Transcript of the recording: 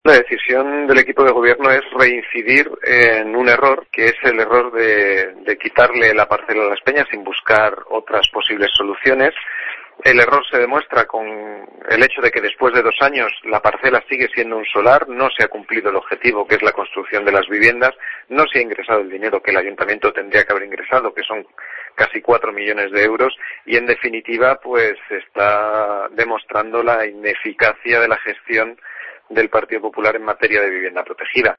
La decisión del equipo de gobierno es reincidir en un error, que es el error de quitarle la parcela a Las Peñas sin buscar otras posibles soluciones. El error se demuestra con el hecho de que después de 2 años la parcela sigue siendo un solar, no se ha cumplido el objetivo, que es la construcción de las viviendas, no se ha ingresado el dinero que el ayuntamiento tendría que haber ingresado, que son casi 4 millones de euros, y en definitiva pues se está demostrando la ineficacia de la gestión del Partido Popular en materia de vivienda protegida.